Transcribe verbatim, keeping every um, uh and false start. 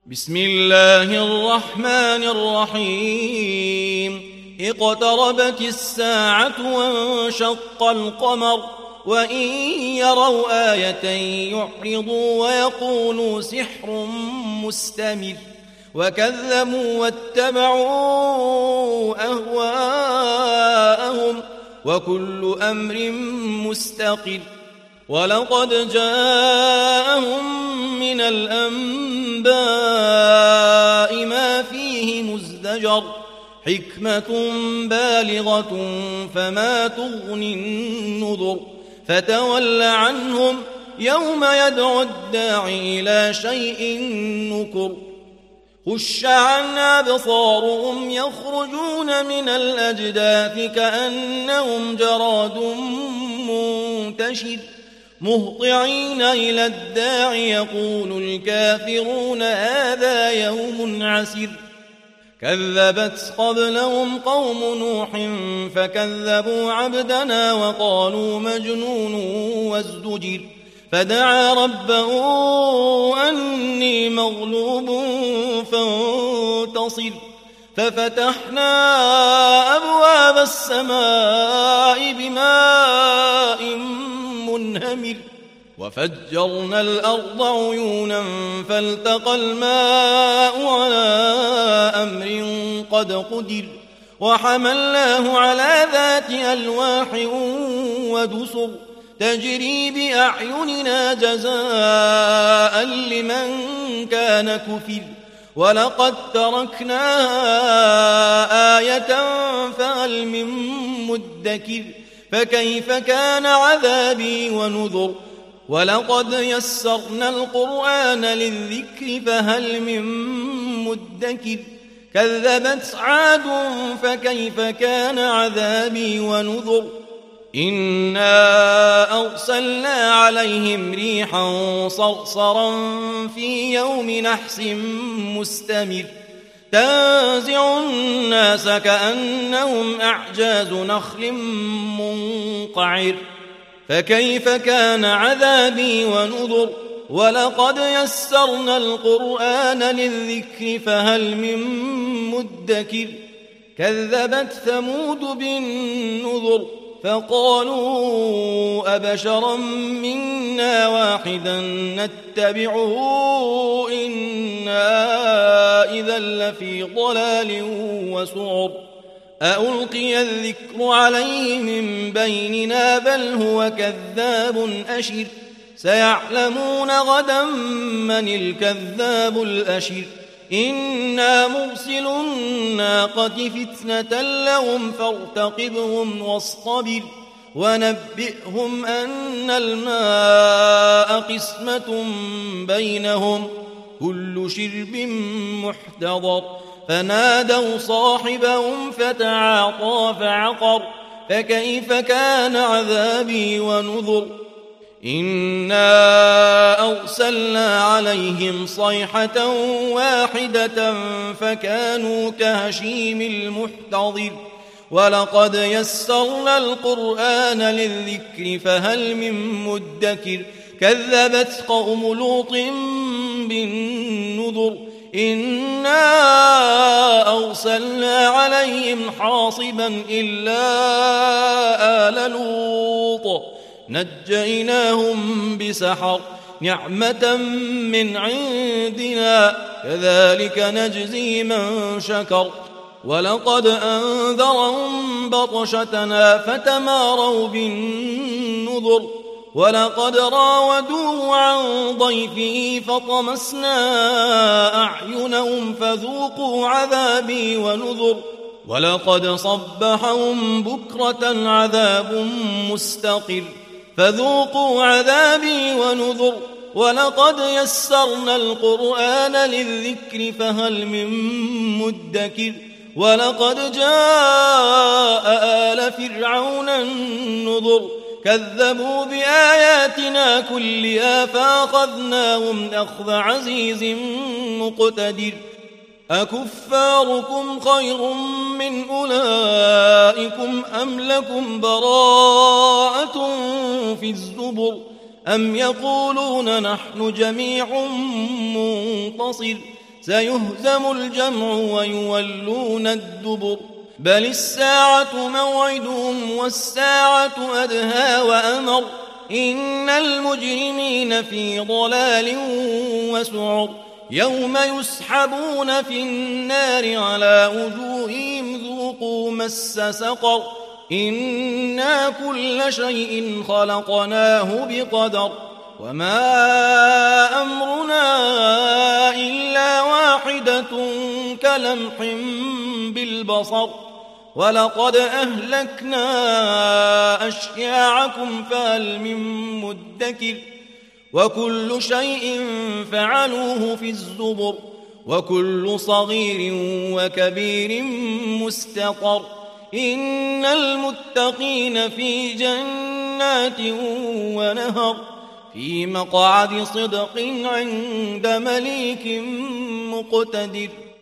بسم الله الرحمن الرحيم اقتربت الساعة وانشق القمر وإن يروا آية يعرضوا ويقولوا سحر مستمر وكذبوا واتبعوا أهواءهم وكل أمر مستقر ولقد جاءهم من الأنباء ما فيه مزدجر حكمة بالغة فما تغني النذر فتول عنهم يوم يدعو الداعي إلى شيء نكر خش عن أبصارهم يخرجون من الأجداث كأنهم جراد منتشر مهطعين إلى الداع يقول الكافرون هذا يوم عسر كذبت قبلهم قوم نوح فكذبوا عبدنا وقالوا مجنون وازدجر فدعا ربه أني مغلوب فانتصر ففتحنا أبواب السماء بماء منهمر وفجرنا الأرض عيونا فالتقى الماء على أمر قد قدر وحملناه على ذات ألواح ودسر تجري بأعيننا جزاء لمن كان كفر ولقد تركناها آية فهل من مدكر فكيف كان عذابي ونذر ولقد يسرنا القرآن للذكر فهل من مدكر كذبت عاد فكيف كان عذابي ونذر إنا أرسلنا عليهم ريحا صرصرا في يوم نحس مستمر تنزع الناس كأنهم أعجاز نخل منقعر فكيف كان عذابي ونذر ولقد يسرنا القرآن للذكر فهل من مدكر كذبت ثمود بالنذر فقالوا أبشرا منا واحدا نتبعه إنا إذا لفي ضلال وسعر أألقي الذكر عليه من بيننا بل هو كذاب أشر سيعلمون غدا من الكذاب الأشر إنا مرسل الناقة فتنة لهم فارتقبهم واصطبر ونبئهم أن الماء قسمة بينهم كل شرب محتضر فنادوا صاحبهم فتعاطى فعقر فكيف كان عذابي ونذر إنا أرسلنا عليهم صيحة واحدة فكانوا كهشيم المحتضر ولقد يسرنا القرآن للذكر فهل من مدكر كذبت قوم لوط بالنذر إنا أرسلنا عليهم حاصبا إلا آل لوط نجيناهم بسحر نعمة من عندنا كذلك نجزي من شكر ولقد أنذرهم بطشتنا فتماروا بالنذر ولقد راودوه عن ضيفه فطمسنا أعينهم فذوقوا عذابي ونذر ولقد صبحهم بكرة عذاب مستقر فذوقوا عذابي ونذر ولقد يسرنا القرآن للذكر فهل من مدكر ولقد جاء آل فرعون النذر كذبوا بآياتنا كلها فأخذناهم أخذ عزيز مقتدر أكفاركم خير من أولئكم أم لكم براءة في الزبر أم يقولون نحن جميع منتصر سيهزم الجمع ويولون الدبر بل الساعة موعدهم والساعة أدهى وأمر إن المجرمين في ضلال وسعر يوم يسحبون في النار على وجوههم ذوقوا مس سقر إنا كل شيء خلقناه بقدر وما أمرنا إلا واحدة كلمح بالبصر ولقد أهلكنا أشياعكم فهل من مدكر وكل شيء فعلوه في الزبر وكل صغير وكبير مستقر إن المتقين في جنات ونهر في مقعد صدق عند مليك مقتدر.